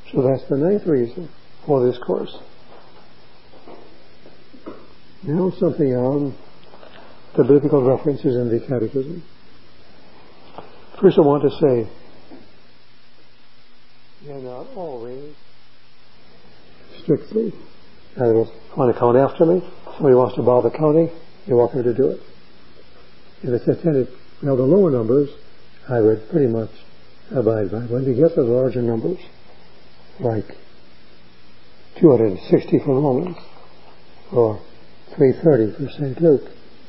So that's the ninth reason for this course. Now something on the biblical references in the Catechism. First I want to say, they're not always strictly. In other words, want to count after me? Somebody wants to borrow the counting, you're welcome to do it. If it's intended, the lower numbers, I would pretty much abide by. When we get the larger numbers, like 260 for Romans, or 330 for St. Luke,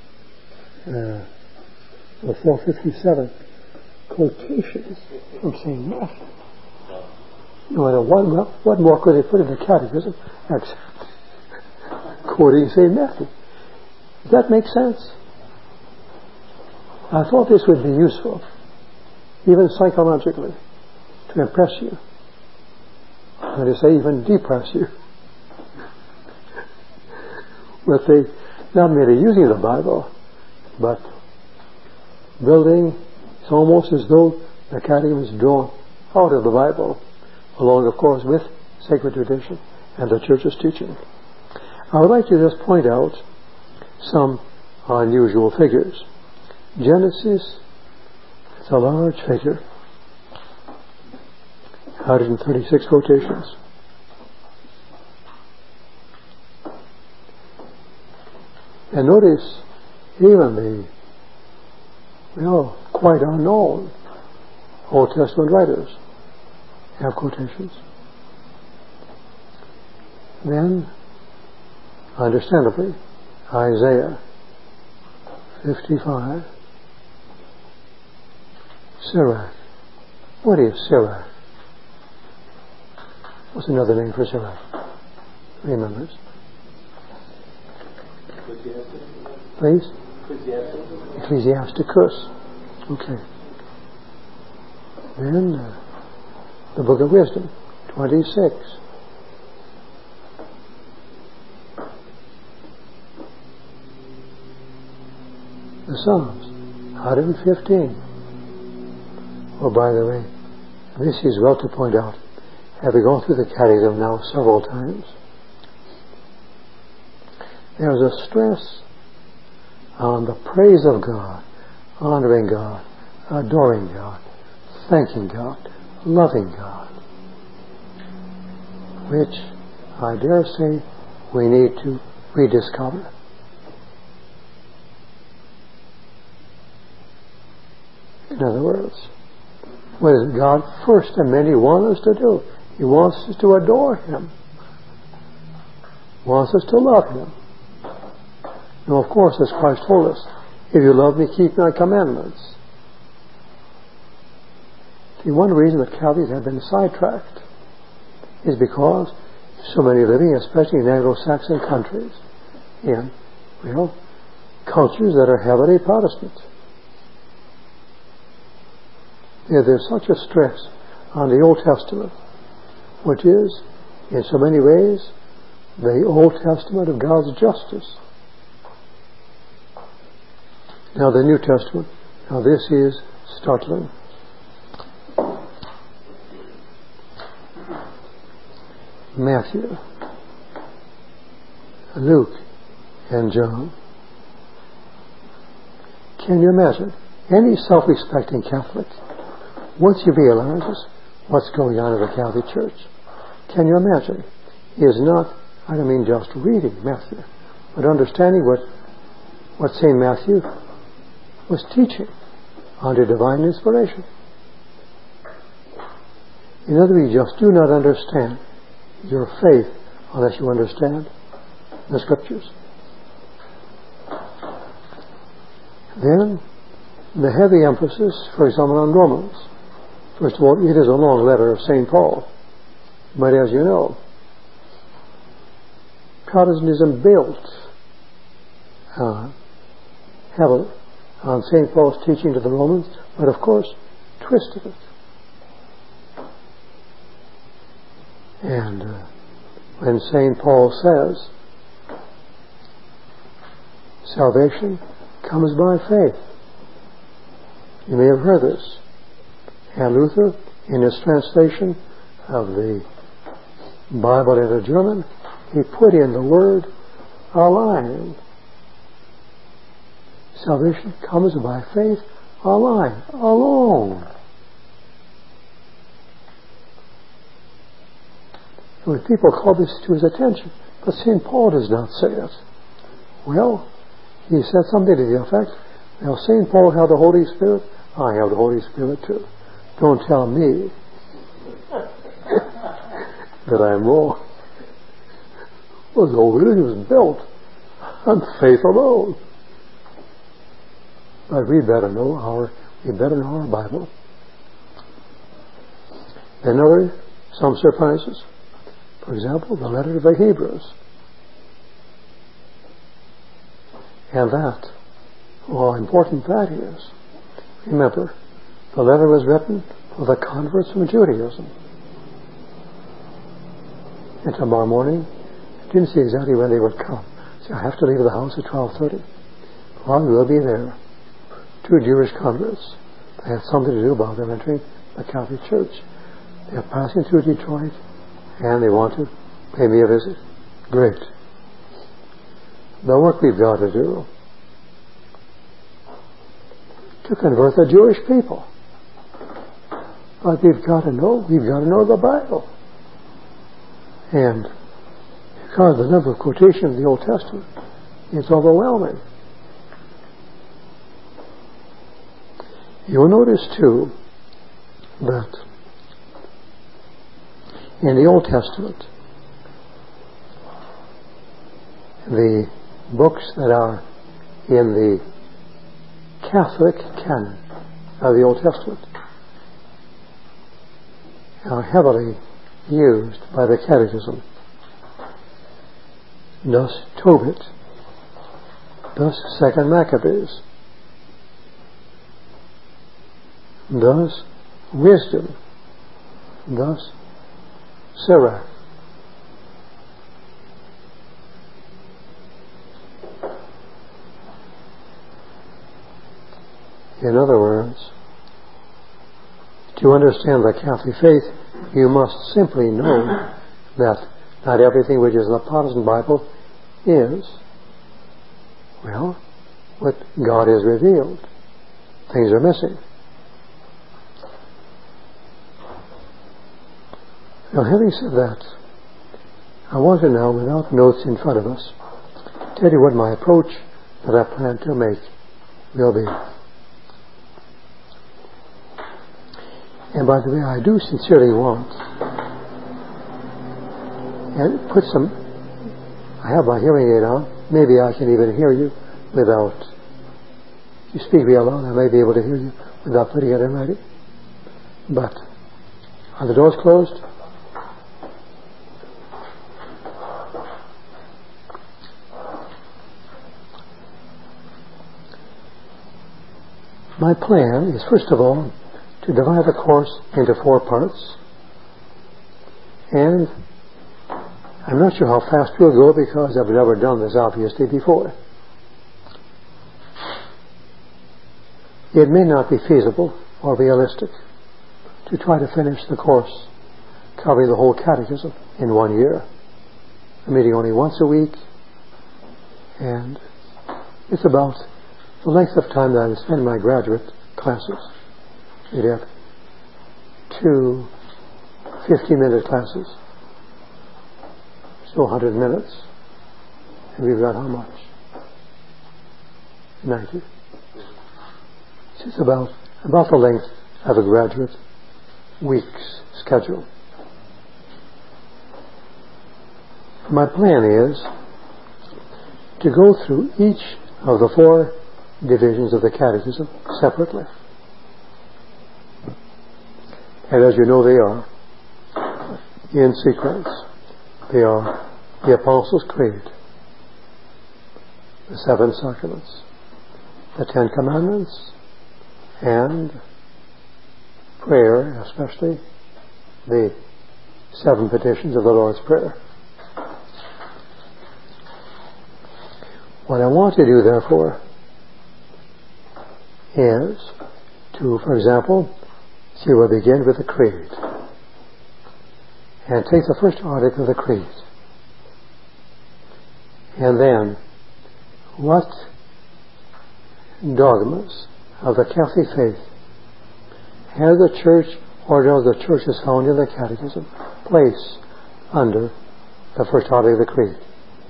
or 457 quotations from St. Matthew. No matter what more could they put in the Catechism except quoting St. Matthew? Does that make sense? I thought this would be useful, even psychologically, to impress you. And to say even depress you. With the, not merely using the Bible, but building, it's almost as though the Catechism is drawn out of the Bible, along, of course, with sacred tradition and the Church's teaching. I would like to just point out some unusual figures. Genesis, it's a large figure, 136 quotations. And notice, even the, quite unknown Old Testament writers have quotations. Then, understandably, Isaiah 55, Sirach. What is Sirach? What's another name for Sirach? Remembers? Please? Ecclesiasticus. Okay. Then the Book of Wisdom, 26. The Psalms, 115. Oh, by the way, this is well to point out. Having gone through the Catechism now several times, there's a stress on the praise of God, honoring God, adoring God, thanking God, loving God, which I dare say we need to rediscover. In other words, what is God first and many want us to do? He wants us to adore Him. Wants us to love Him. Now, of course, as Christ told us, if you love me, keep my commandments. See, one reason that Catholics have been sidetracked is because so many living, especially in Anglo-Saxon countries, in, cultures that are heavily Protestant. There's such a stress on the Old Testament, which is, in so many ways, the Old Testament of God's justice. Now the New Testament, now this is startling. Matthew, Luke, and John. Can you imagine any self-respecting Catholic, once he realizes what's going on in the Catholic Church, can you imagine, he is not, I don't mean just reading Matthew, but understanding what St. Matthew was teaching under divine inspiration. In other words, you just do not understand your faith unless you understand the Scriptures. Then, the heavy emphasis, for example, on Romans. First of all, it is a long letter of St. Paul. But as you know, Protestantism built heavily on St. Paul's teaching to the Romans, but of course, twisted it. And when St. Paul says, salvation comes by faith. You may have heard this. And Luther, in his translation of the Bible into German, he put in the word allein. Salvation comes by faith allein, alone. And when people call this to his attention, but St. Paul does not say it. Well, he said something to the effect, now St. Paul had the Holy Spirit, I have the Holy Spirit too. Don't tell me that I'm wrong. Well, the whole religion was built on faith alone. But we better know our Bible. And some surprises. For example, the letter to the Hebrews. And how important that is. Remember, the letter was written for the converts from Judaism. And tomorrow morning, didn't see exactly when they would come. So I have to leave the house at 12:30. Well, we'll be there. 2 Jewish converts. They had something to do about them entering the Catholic Church. They're passing through Detroit, and they want to pay me a visit. Great. The work we've got to do to convert the Jewish people. But we've got to know the Bible. And because the number of quotations in the Old Testament is overwhelming. You'll notice too that in the Old Testament, the books that are in the Catholic canon of the Old Testament are heavily used by the Catechism. Thus Tobit, thus 2 Maccabees, thus Wisdom, thus Sirach. In other words, to understand the Catholic faith, you must simply know that not everything which is in the Protestant Bible is, well, what God has revealed. Things are missing. Now, having said that, I want to now, without notes in front of us, tell you what my approach that I plan to make will be. And by the way, I do sincerely want, and I have my hearing aid on, maybe I can even hear you without, if you speak real loud, I may be able to hear you without putting it in writing. But, are the doors closed? My plan is, first of all, to divide the course into 4 parts. And I'm not sure how fast we'll go because I've never done this, obviously, before. It may not be feasible or realistic to try to finish the course covering the whole catechism in 1 year. I'm meeting only once a week, and it's about the length of time that I would spend in my graduate classes. We'd have 2 50-minute classes. So 100 minutes. And we've got how much? 90. So it's about the length of a graduate week's schedule. My plan is to go through each of the 4 divisions of the Catechism separately. And as you know, they are in sequence. They are the Apostles' Creed, the 7 Sacraments, the 10 Commandments, and prayer, especially the 7 petitions of the Lord's Prayer. What I want to do, therefore, is to, for example, we'll begin with the Creed. and take the first article of the Creed. And then, what dogmas of the Catholic faith has the Church, or does the Church as found in the Catechism, place under the first article of the Creed?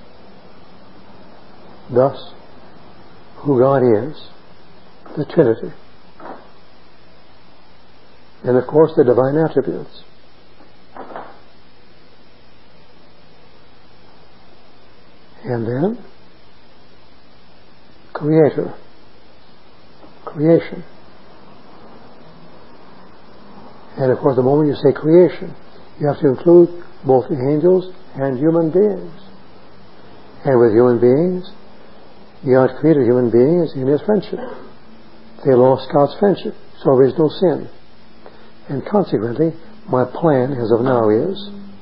Thus, who God is, the Trinity, and of course the divine attributes. And then, Creator, creation. And of course, the moment you say creation, you have to include both the angels and human beings. And with human beings, God created human beings in His friendship. They lost God's friendship, so there is no sin. And consequently, my plan as of now is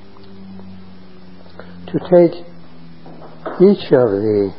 to take each of the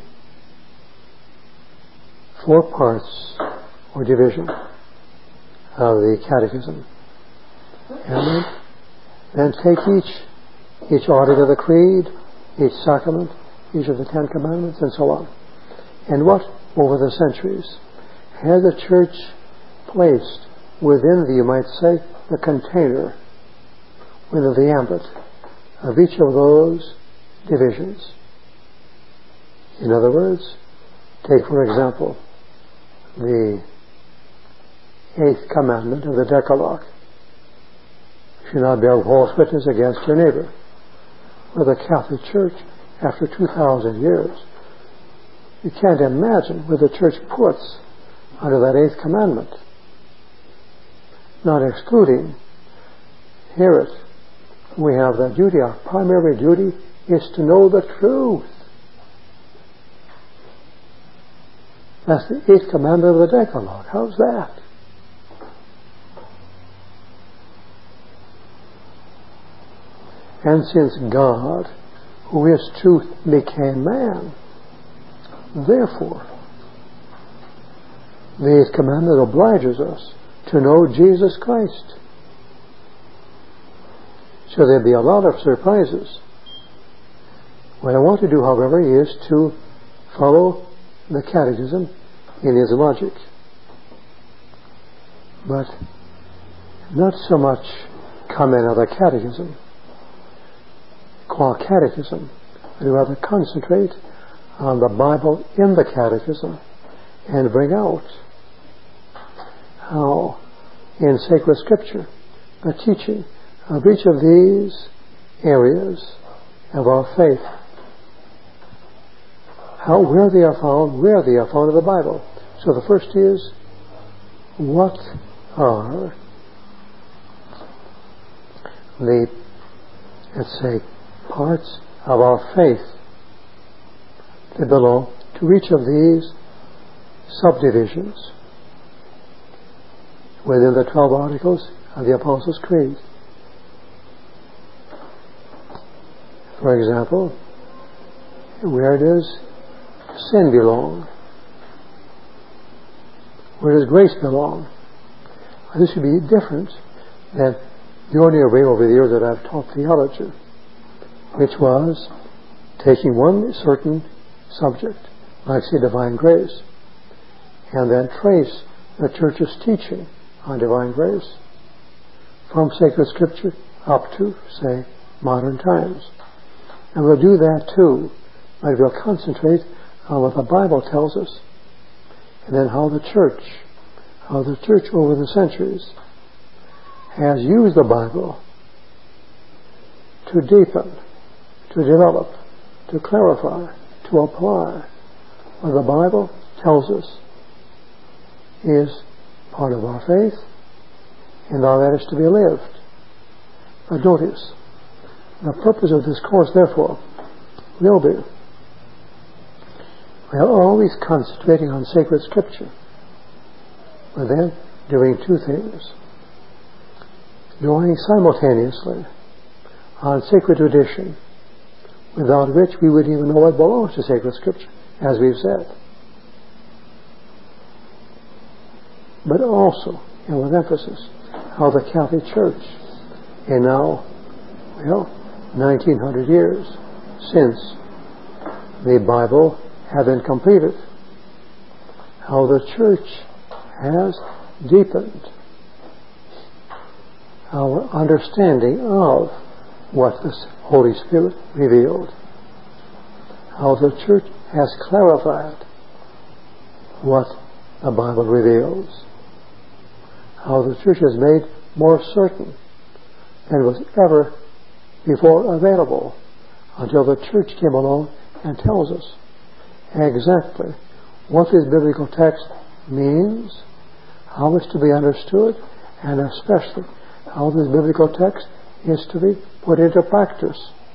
4 parts or division of the Catechism, and then take each article of the Creed, each sacrament, each of the 10 Commandments, and so on. And what, over the centuries, has the Church placed within the, you might say, the container, within the ambit of each of those divisions? In other words, take for example the 8th commandment of the Decalogue: "You shall not bear false witness against your neighbor." Well, the Catholic Church, after 2,000 years, you can't imagine what the Church puts under that 8th commandment. Not excluding, hear it, we have the duty, our primary duty is to know the truth. That's the 8th commandment of the Decalogue. How's that? And since God, who is truth, became man, therefore, the 8th commandment obliges us to know Jesus Christ. So there'll be a lot of surprises. What I want to do, however, is to follow the Catechism in its logic, but not so much come in of the Catechism, qua Catechism, but rather concentrate on the Bible in the Catechism and bring out how in sacred Scripture the teaching of each of these areas of our faith, where they are found in the Bible. So the first is, what are the, let's say, parts of our faith that belong to each of these subdivisions within the 12 articles of the Apostles' Creed? For example, where does sin belong? Where does grace belong? This would be different than the ordinary way over the years that I've taught theology, which was taking one certain subject, like say divine grace, and then trace the Church's teaching on divine grace from sacred Scripture up to, say, modern times. And we'll do that too, but we'll concentrate on what the Bible tells us, and then how the Church over the centuries has used the Bible to deepen, to develop, to clarify, to apply what the Bible tells us is part of our faith and how that is to be lived. But notice, the purpose of this course, therefore, will be, we are always concentrating on sacred Scripture, but then doing two things: drawing simultaneously on sacred tradition, without which we wouldn't even know what belongs to sacred Scripture, as we've said, but also, and with emphasis, how the Catholic Church, and now Well, 1900 years since the Bible had been completed. How the church has deepened our understanding of what the Holy Spirit revealed. How the church has clarified what the Bible reveals. How the church has made more certain than was ever before available, until the church came along and tells us exactly what this biblical text means, how it's to be understood, and especially how this biblical text is to be put into practice.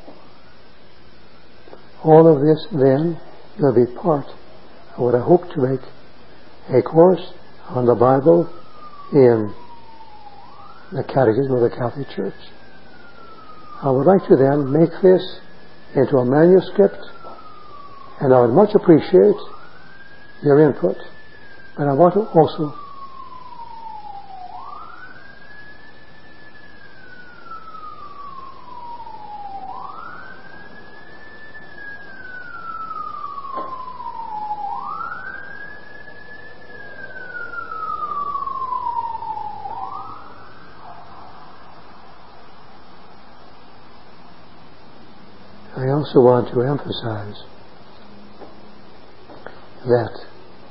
All of this then will be part of what I hope to make a course on the Bible in the Catechism of the Catholic Church. I would like to then make this into a manuscript, and I would much appreciate your input. But I want to also want to emphasize that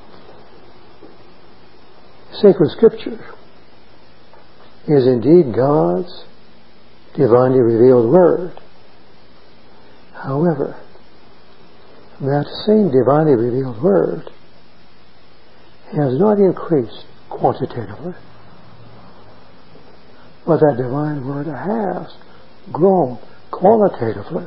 sacred Scripture is indeed God's divinely revealed Word. However, that same divinely revealed Word has not increased quantitatively, but that divine Word has grown qualitatively.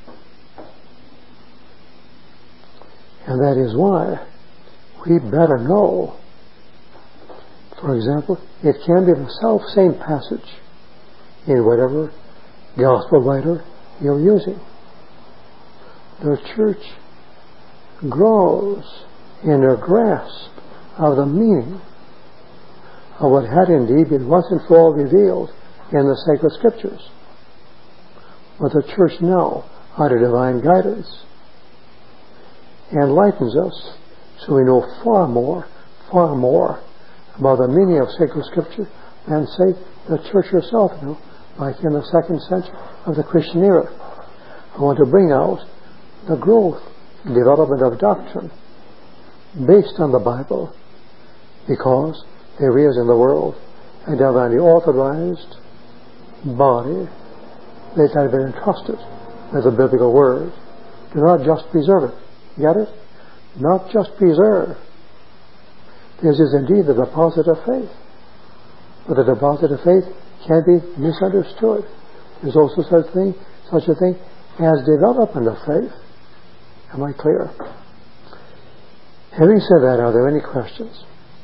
And that is why we better know, for example, it can be the self-same passage in whatever gospel writer you're using. The church grows in her grasp of the meaning of what had indeed been once and for all revealed in the sacred Scriptures. But the church now, under divine guidance, enlightens us so we know far more about the meaning of sacred Scripture than, say, the church herself knew, like in the 2nd century of the Christian era. I want to bring out the growth, development of doctrine based on the Bible, because there is in the world a divinely authorized body that has been entrusted with the biblical Word. Do not just preserve it. Get it? Not just preserve. This is indeed the deposit of faith. But the deposit of faith can be misunderstood. There's also such a thing as development of faith. Am I clear? Having said that, are there any questions?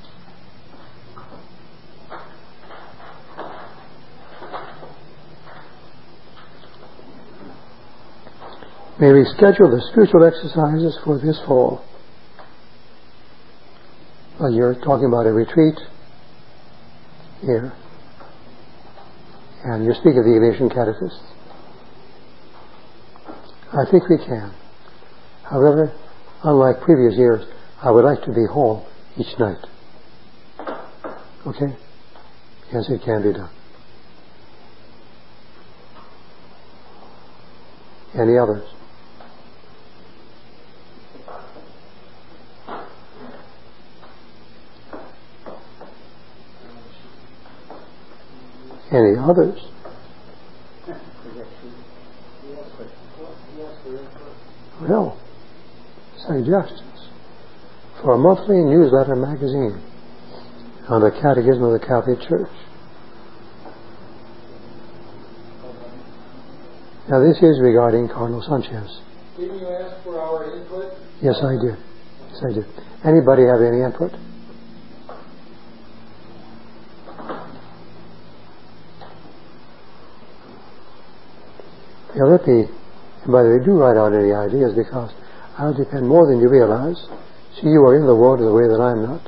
May we schedule the spiritual exercises for this fall? Well, you're talking about a retreat here, and you speak of the Ignatian Catechists. I think we can. However, unlike previous years, I would like to be home each night. Okay? Yes, it can be done. Any others? Any others? Well, suggestions for a monthly newsletter magazine on the Catechism of the Catholic Church. Now this is regarding Cardinal Sanchez. Didn't you ask for our input? Yes, I did. Yes, I did. Anybody have any input? Now let me, by the way, do write out any ideas, because I'll depend more than you realize. See, you are in the world in the way that I'm not.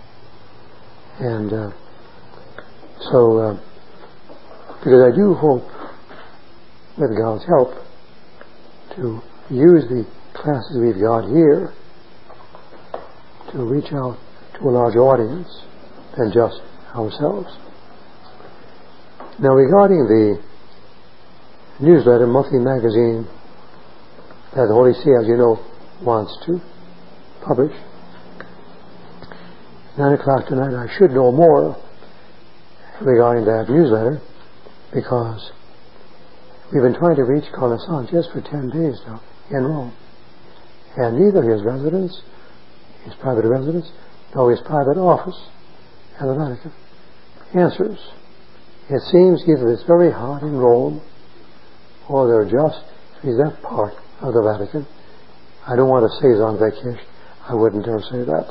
And because I do hope with God's help, to use the classes we've got here to reach out to a larger audience than just ourselves. Now, regarding the newsletter, monthly magazine that the Holy See, as you know, wants to publish, 9 o'clock tonight, I should know more regarding that newsletter, because we've been trying to reach Carlos Sanchez for 10 days now in Rome. And neither his residence, his private residence, nor his private office at the Vatican answers. It seems either it's very hot in Rome, or they're just, he's that part of the Vatican. I don't want to say he's on vacation. I wouldn't dare say that.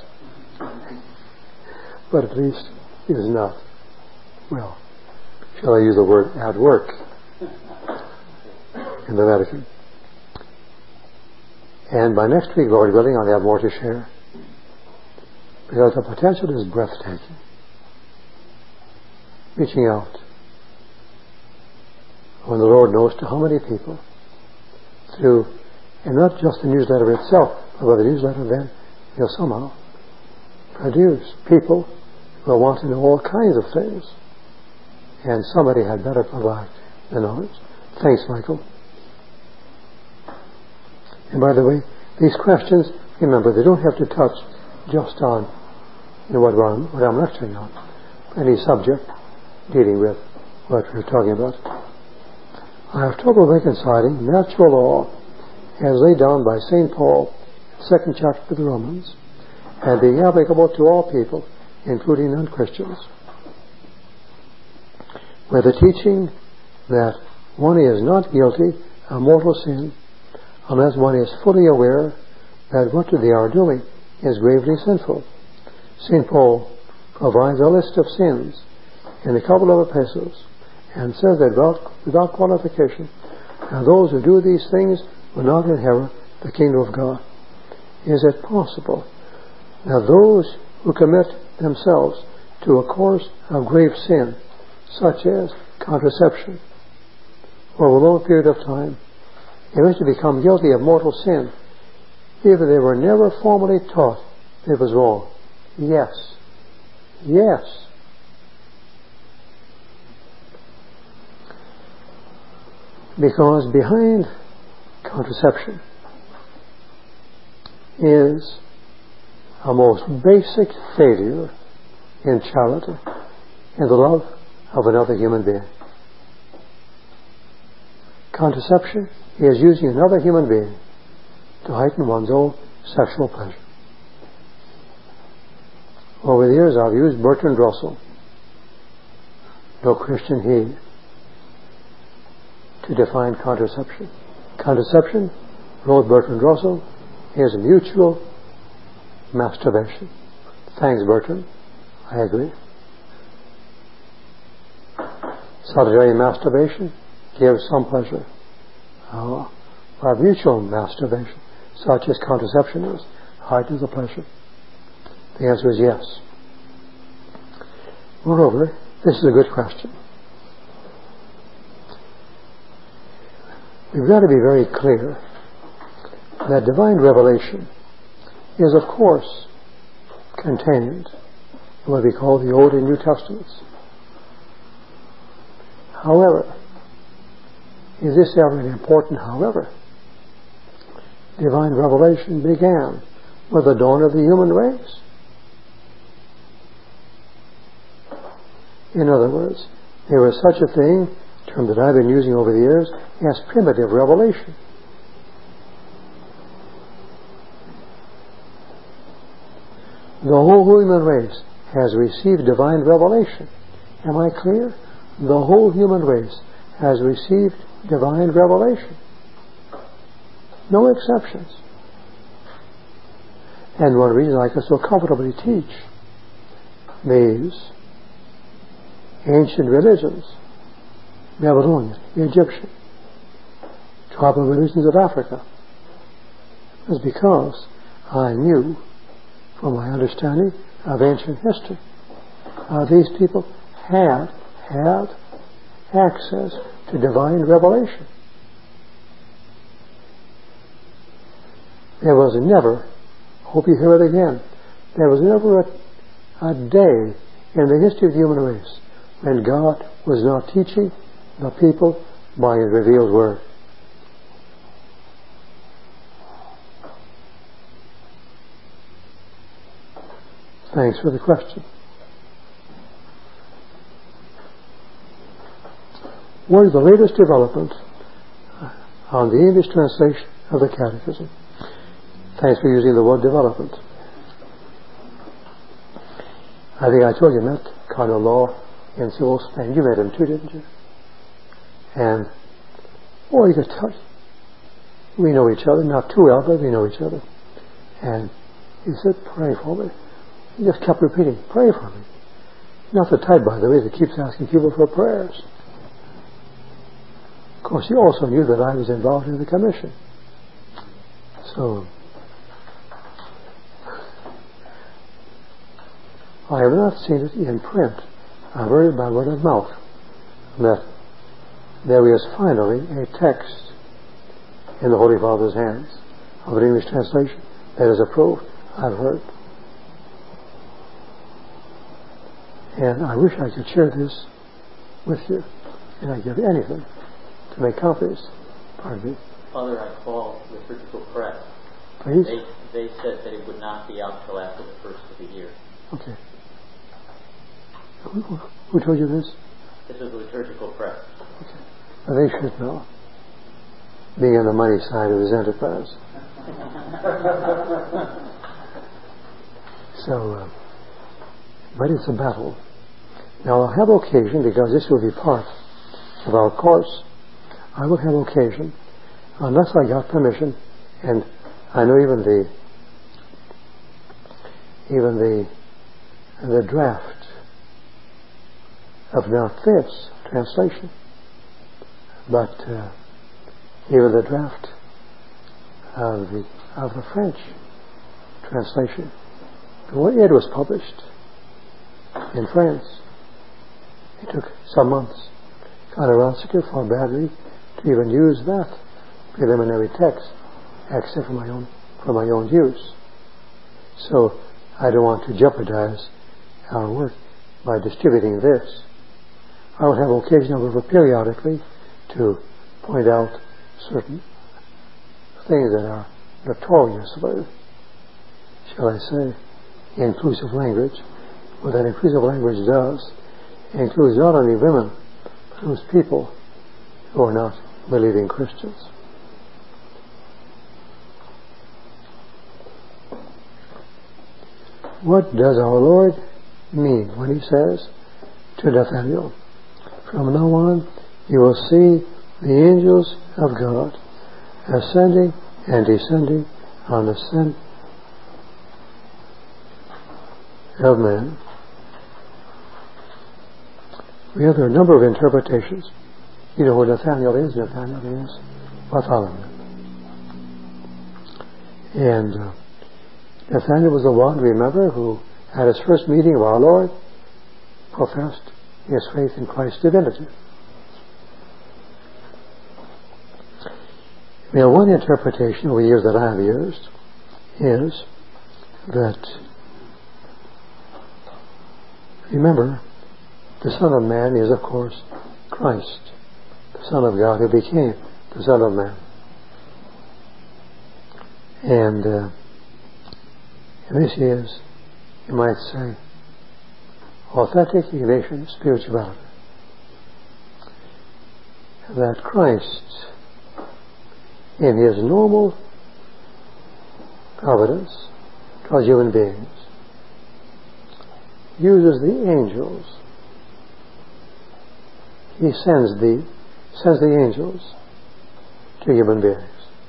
But at least he is not, well, shall I use the word, at work in the Vatican. And by next week, Lord willing, I'll have more to share, because the potential is breathtaking. Reaching out, when the Lord knows to how many people, through, and not just the newsletter itself, but by the newsletter then, He'll somehow produce people who are wanting to know all kinds of things. And somebody had better provide the knowledge. Thanks, Michael. And by the way, these questions, remember, they don't have to touch just on what I'm lecturing on, any subject dealing with what we're talking about. I have trouble reconciling natural law as laid down by St. Paul in the 2nd chapter of the Romans, and being applicable to all people, including non-Christians, with the teaching that one is not guilty of mortal sin unless one is fully aware that what they are doing is gravely sinful. St. Paul provides a list of sins in a couple of epistles and says that without qualification, and those who do these things will not inherit the kingdom of God. Is it possible that those who commit themselves to a course of grave sin, such as contraception, over a long period of time, eventually become guilty of mortal sin, if they were never formally taught it was wrong? Yes. Yes. Because behind contraception is a most basic failure in charity, in the love of another human being. Contraception is using another human being to heighten one's own sexual pleasure. Over the years, I've used Bertrand Russell, no Christian he, to define contraception. Contraception, wrote Bertrand Russell, is mutual masturbation. Thanks, Bertrand. I agree. Solitary masturbation gives some pleasure. While mutual masturbation, such as contraception is, heightens the pleasure. The answer is yes. Moreover, this is a good question. We've got to be very clear that divine revelation is, of course, contained in what we call the Old and New Testaments. However, is this ever an important however? Divine revelation began with the dawn of the human race. In other words, there was such a thing, a term that I've been using over the years, as primitive revelation. The whole human race has received divine revelation. Am I clear? The whole human race has received divine revelation. No exceptions. And one reason I can so comfortably teach these ancient religions, Babylonian, Egyptian, tribal religions of Africa, is because I knew, from my understanding of ancient history, these people had access to divine revelation. There was never, hope you hear it again, there was never a day in the history of the human race when God was not teaching the people by His revealed Word. Thanks for the question. What is the latest development on the English translation of the Catechism? Thanks for using the word development. I think I told you I met Cardinal Law in Seville, Spain. You met him too, didn't you? And, you could tell, we know each other, not too well, but we know each other. And he said, pray for me. He just kept repeating, pray for me. Not the type, by the way, that keeps asking people for prayers. Of course, he also knew that I was involved in the commission. So, I have not seen it in print. I've heard it by word of mouth that there is finally a text in the Holy Father's hands of an English translation that is approved. I've heard. And I wish I could share this with you. And I'd give anything to make copies. Pardon me. Father, I called Liturgical Press. Please? They said that it would not be out till after the first of the year. Okay. Who told you this? This is Liturgical Press. Okay. Well, they should know. Being on the money side of his enterprise. So, but it's a battle. Now I'll have occasion, because this will be part of our course, I will have occasion, unless I got permission, and I know even the draft of not this translation, but even the draft of the French translation. When it was published in France, it took some months. Cardinal Ratzinger forbade me to even use that preliminary text, except for my own use. So I don't want to jeopardize our work by distributing this. I will have occasion, however, periodically to point out certain things that are notoriously, shall I say, inclusive language. What that inclusive language does includes not only women, but those people who are not believing Christians. What does our Lord mean when He says to Nathanael, from now on you will see the angels of God ascending and descending on the Son of Man? We have a number of interpretations. You know where Nathanael is? Nathanael is Bartholomew. And Nathanael was the one, remember, who at his first meeting of our Lord professed his faith in Christ's divinity. Now, one interpretation over the years that I have used is that, remember, the Son of Man is, of course, Christ, the Son of God who became the Son of Man. And this is, you might say, authentic Ignatian spirituality. That Christ, in His normal providence towards human beings, uses the angels. He sends the angels to human beings.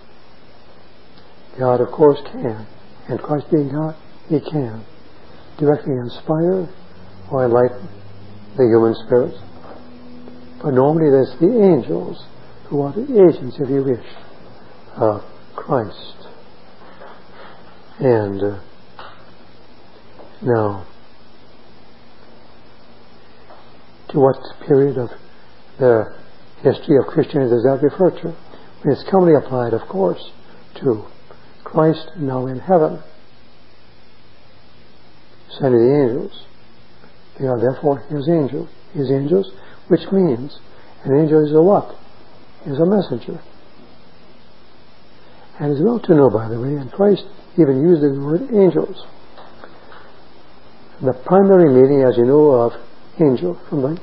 God, of course, can, and Christ being God, He can directly inspire or enlighten the human spirit. But normally there's the angels who are the agents, if you wish, of Christ. And now, to what period of the history of Christianity does that refer to? It's commonly applied, of course, to Christ now in heaven, sending the angels. They are therefore His angels, which means an angel is a what? Is a messenger. And it's well to know, by the way, and Christ even used the word angels. The primary meaning, as you know, of angel from the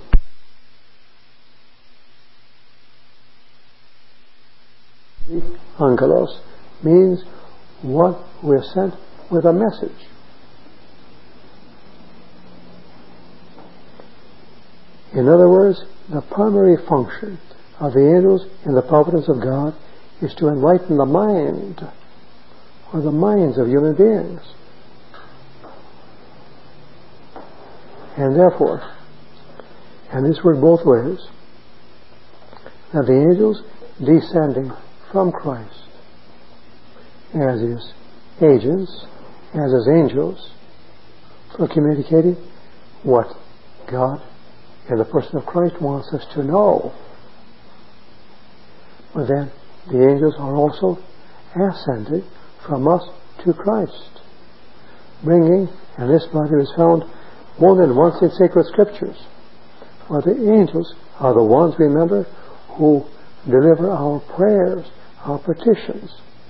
angelos means one who is sent with a message. In other words, the primary function of the angels in the providence of God is to enlighten the mind, or the minds of human beings. And therefore, and this works both ways, that the angels descending from Christ as His agents, as His angels, for communicating what God in the person of Christ wants us to know. But then the angels are also ascended from us to Christ, bringing, and this matter is found more than once in sacred scriptures, for the angels are the ones, remember, who deliver our prayers, our petitions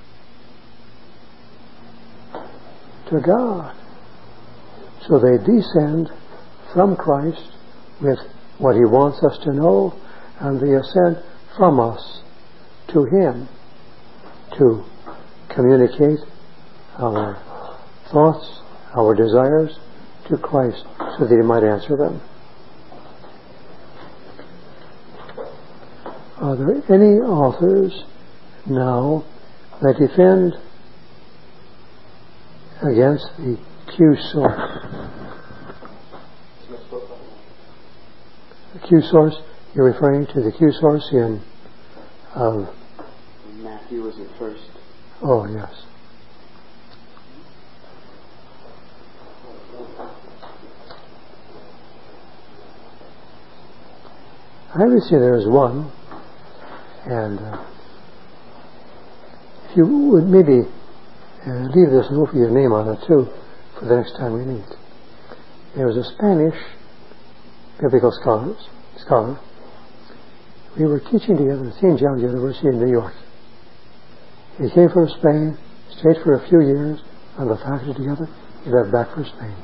to God. So they descend from Christ with what He wants us to know, and they ascend from us to Him to communicate our thoughts, our desires to Christ, so that He might answer them. Are there any authors now that defend against the Q source? The Q source, you're referring to the Q source in Matthew was it first? Oh, yes. I would say there is one, and if you would maybe leave this note for your name on it too, for the next time we meet. There was a Spanish biblical scholar. We were teaching together at St. John's University in New York. He came from Spain, stayed for a few years on the faculty together. He left back for Spain.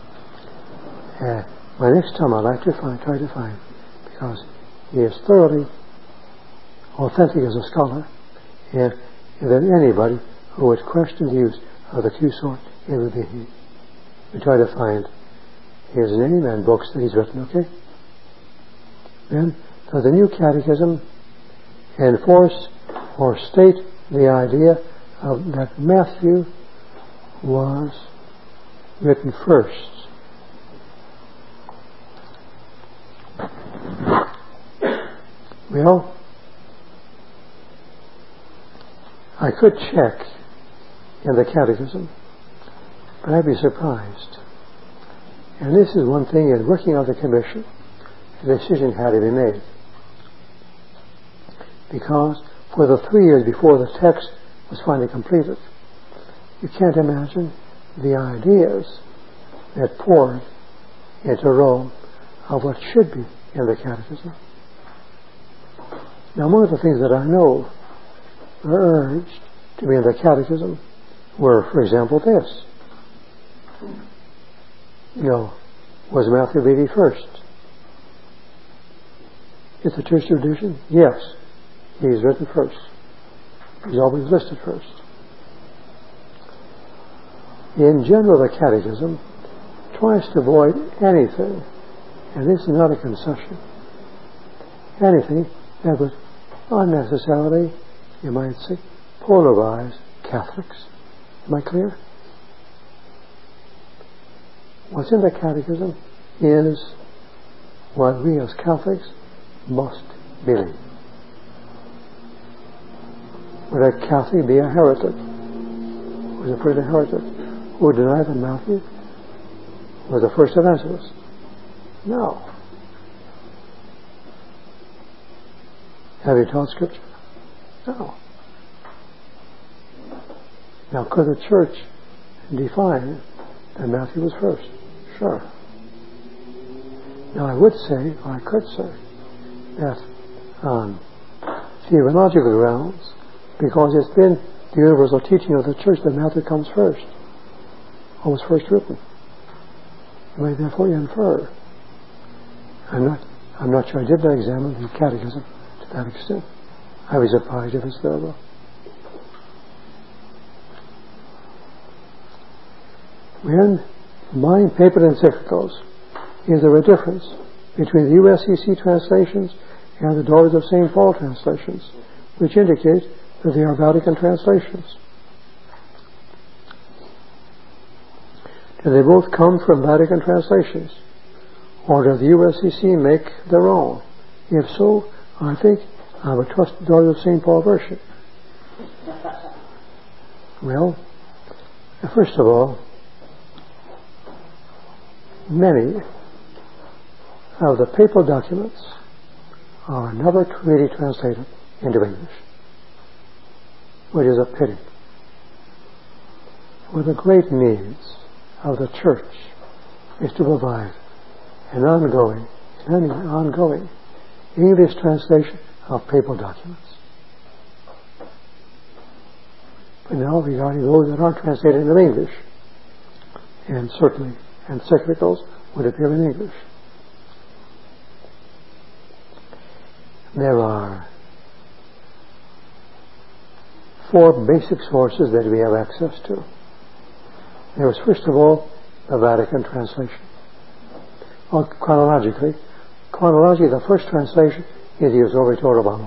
My next time I'd like to try to find, because he is thoroughly authentic as a scholar, and if there's anybody who would question the use of the Q source, it would be he. We try to find his name and books that he's written, okay? Then, does the New Catechism enforce or state the idea of that Matthew was written first? Well, I could check in the Catechism, but I'd be surprised. And this is one thing in working on the commission, the decision had to be made. Because for the 3 years before the text was finally completed, you can't imagine the ideas that poured into Rome of what should be in the Catechism. Now, one of the things that I know were urged to be in the Catechism were, for example, this. Was Matthew really first? Is the church tradition? Yes. He is written first. He's always listed first. In general, the Catechism tries to avoid anything, and this is not a concession, anything that would unnecessarily, you might say, polarize Catholics. Am I clear? What's in the Catechism is what we as Catholics must believe. Would a Catholic be a heretic? Was a pretty heretic who would deny that Matthew was the first evangelist? No. Have you taught Scripture? No. Now, could the church define that Matthew was first? Sure. Now, I would say, or I could say, that on theological grounds, because it's been the universal teaching of the church that Matthew comes first, or was first written. You may therefore infer. I'm not sure I did not examine the catechism to that extent. I was surprised if it's there though. When buying paper encyclicals, is there a difference between the USCC translations and the Daughters of St. Paul translations, which indicate that they are Vatican translations? Do they both come from Vatican translations? Or does the USCC make their own? If so, I think I would trust the Daughters of St. Paul version. Well, first of all, many of the papal documents are never really translated into English, which is a pity. One of the great needs of the church is to provide an ongoing English translation of papal documents. But now, regarding those that aren't translated into English, and certainly encyclicals would appear in English, there are 4 basic sources that we have access to. There is, first of all, the Vatican translation. Well, chronologically, the first translation is the Osservatore Romano.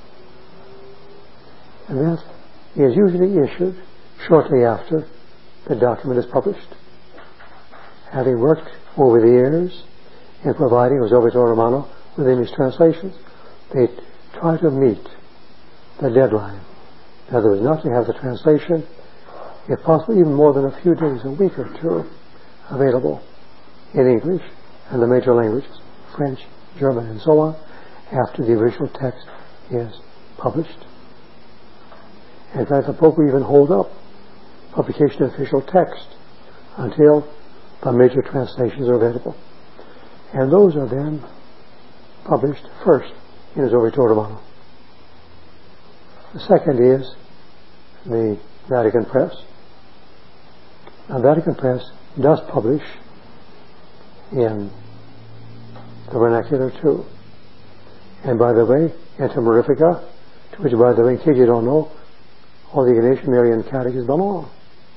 And that is usually issued shortly after the document is published. Having worked over the years in providing Osservatore Romano with English translations, they try to meet the deadline. In other words, not to have the translation, if possible, even more than a few days, a week or two, available in English and the major languages, French, German, and so on, after the original text is published. In fact, the Pope will even hold up publication of official text until the major translations are available. And those are then published first in his Osservatore Romano. The second is the Vatican Press. Now, Vatican Press does publish in the vernacular too. And by the way, Inter Mirifica, to which, by the way, in case you don't know, all the Ignatian Marian Catechists belong.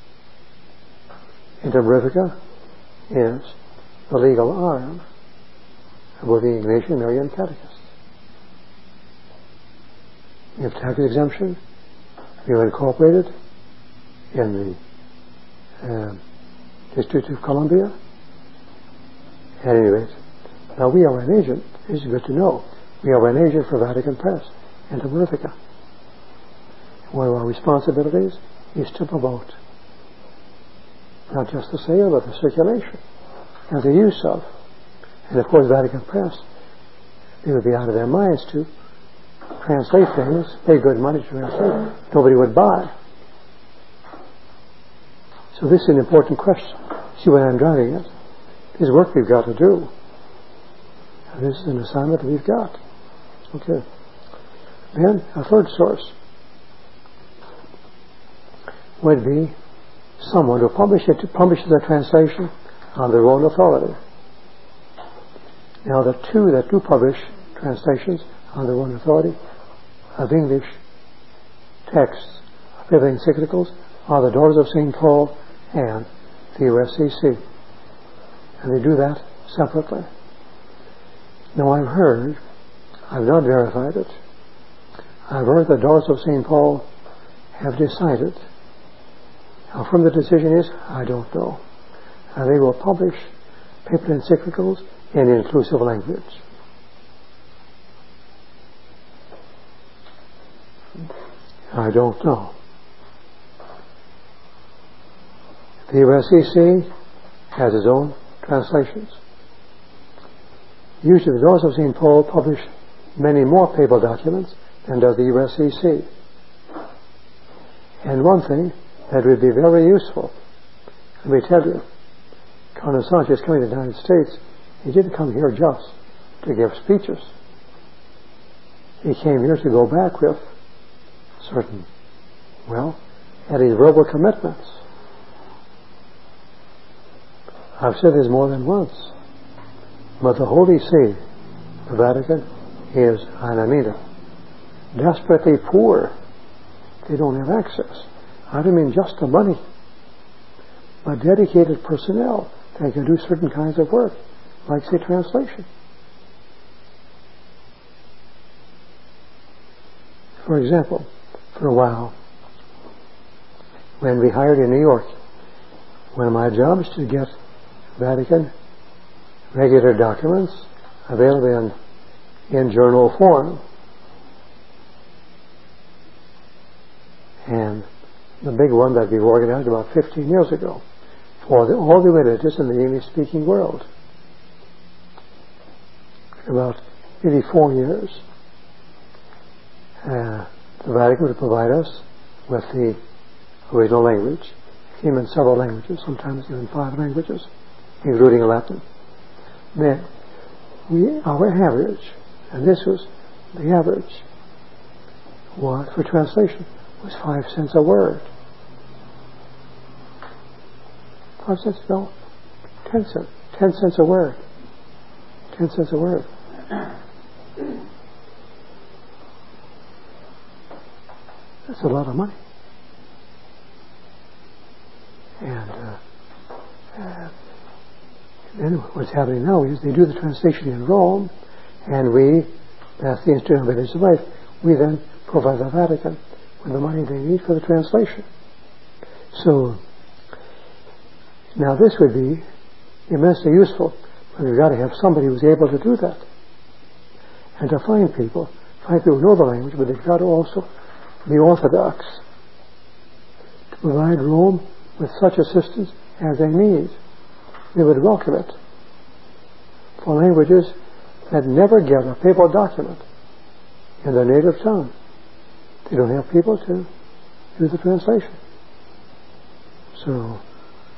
Inter Mirifica is the legal arm of both the Ignatian Marian Catechists. We have tax exemption. We are incorporated in the District of Columbia. At any rate, now we are an agent. This is good to know. We are an agent for Vatican Press and to Mirifica. One of our responsibilities is to promote not just the sale, but the circulation and the use of. And of course, Vatican Press, they would be out of their minds to translate things, pay good money to translate, nobody would buy. So this is an important question. See where I'm driving at? This is work we've got to do. And this is an assignment we've got. Okay. Then a third source would be someone who publishes the translation on their own authority. Now, the two that do publish translations on their own authority of English texts of papal encyclicals are the Daughters of St. Paul and the USCC. And they do that separately. Now, I've heard, I've not verified it, I've heard the Daughters of St. Paul have decided. How firm the decision is, I don't know. And they will publish papal encyclicals in inclusive language. I don't know. The USCC has its own translations. Usually the Daughters of St. Paul publish many more papal documents than does the USCC. And one thing that would be very useful. Let me tell you, Cardinal Sanchez coming to the United States, he didn't come here just to give speeches. He came here to go back with certain, had his verbal commitments. I've said this more than once, but the Holy See, the Vatican, is, and I mean it, desperately poor. They don't have access. I don't mean just the money, but dedicated personnel that can do certain kinds of work, like, say, translation. For example, for a while, when we hired in New York, one of my jobs to get Vatican regular documents available in journal form. And the big one that we organized about 15 years ago for all the religious in the English-speaking world. About maybe 4 years, the Vatican would provide us with the original language. It came in several languages, sometimes even 5 languages, including Latin. Then, our average, and this was the average, was for translation, was 5 cents a word. 5 cents? No, 10 cents. 10 cents a word. 10 cents a word. That's a lot of money. And then what's happening now is they do the translation in Rome, and we, that's the Institute of Religious Life, we then provide the Vatican with the money they need for the translation. So, now this would be immensely useful, but we've got to have somebody who's able to do that. And to find people who know the language, but they've got to also be orthodox, to provide Rome with such assistance as they need. They would welcome it for languages that never get a papal document in their native tongue. They don't have people to do the translation. So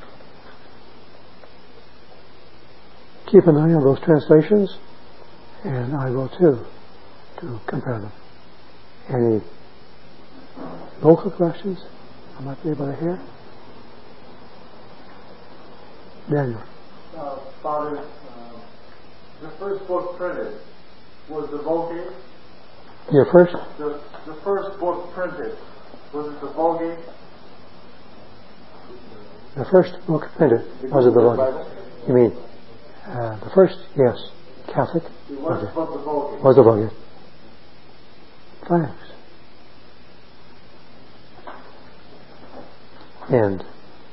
keep an eye on those translations, and I will too, to compare them. Any local questions I might be able to hear? Daniel. Father, the first book printed was the Vulgate. Your first? The first book printed, was it the Vulgate? The first book printed was it the Vulgate? You mean the first? Yes, Catholic. Was the Vulgate? Was the Vulgate? Thanks. And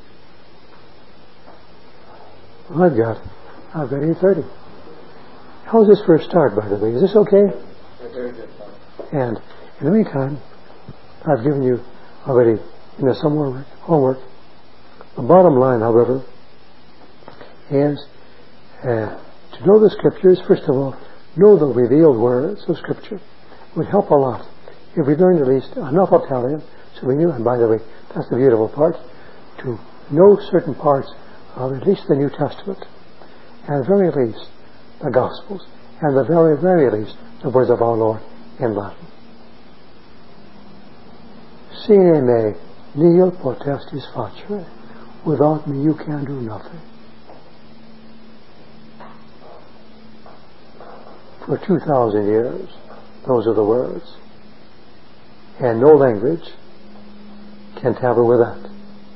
I've got 8:30. How's this for a start, by the way? Is this okay? And in the meantime, I've given you already some more homework. The bottom line, however, is to know the Scriptures. First of all, know the revealed words of Scripture. It would help a lot if we learned at least enough Italian, so we knew, and by the way, that's the beautiful part, to know certain parts of at least the New Testament, and at the very least the Gospels, and at the very, very least the words of our Lord in Latin. Sine me nihil potestis facere. Without me you can do nothing. For 2,000 years, those are the words. And no language can tamper with that.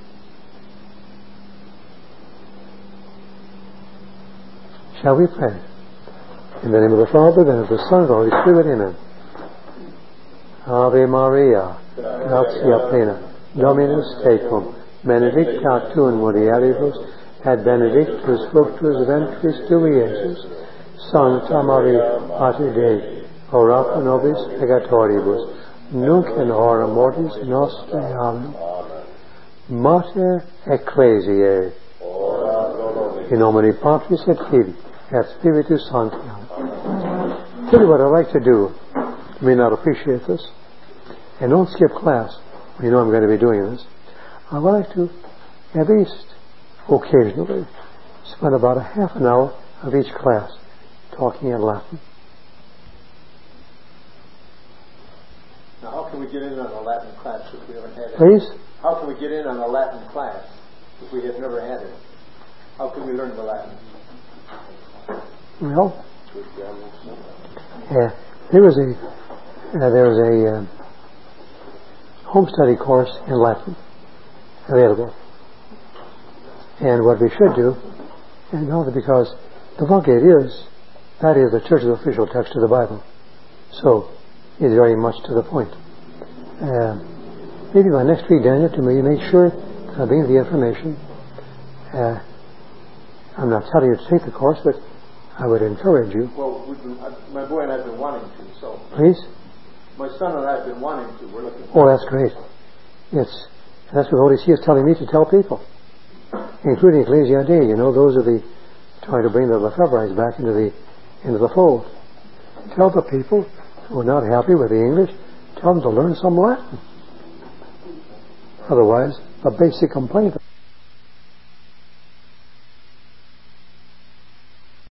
Shall we pray? In the name of the Father, and of the Son, and of the Holy Spirit, amen. Ave Maria, gratia plena, Dominus tecum, benedicta tu in mulieribus, et benedictus fructus ventris tui, Iesus. Sancta Maria, Mater Dei, ora pro nobis peccatoribus, nunc in hora mortis nostrae. Amen. Mater Ecclesiae, in nomine Patris et Filii, et Spiritus Sancti. Tell you what I'd like to do. You may not appreciate this, and don't skip class. You know I'm going to be doing this. I would like to, at least occasionally, spend about a half an hour of each class talking in Latin. Now, how can we get in on a Latin class if we haven't had it? Please? How can we get in on a Latin class if we have never had it? How can we learn the Latin? Well, there was a home study course in Latin available. And what we should do, and because the Vulgate that is the Church's official text of the Bible. So, it's very much to the point. Maybe by next week, Daniel, to make sure that I bring the information. I'm not telling you to take the course, but I would encourage you. Well, my boy and I have been wanting to, so. Please? My son and I have been wanting to. We're looking. Oh, that's great. That's what the Holy See is telling me to tell people, including Ecclesia Dei. You know, those are trying to bring the Lefebvrites back into the fold. Tell the people who are not happy with the English, tell them to learn some Latin. Otherwise, a basic complaint